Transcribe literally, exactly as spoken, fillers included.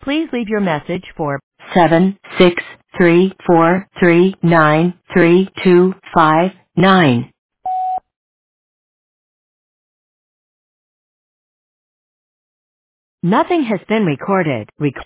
Please leave your message for seven six three four three nine three two five nine. Nothing has been recorded. Rec-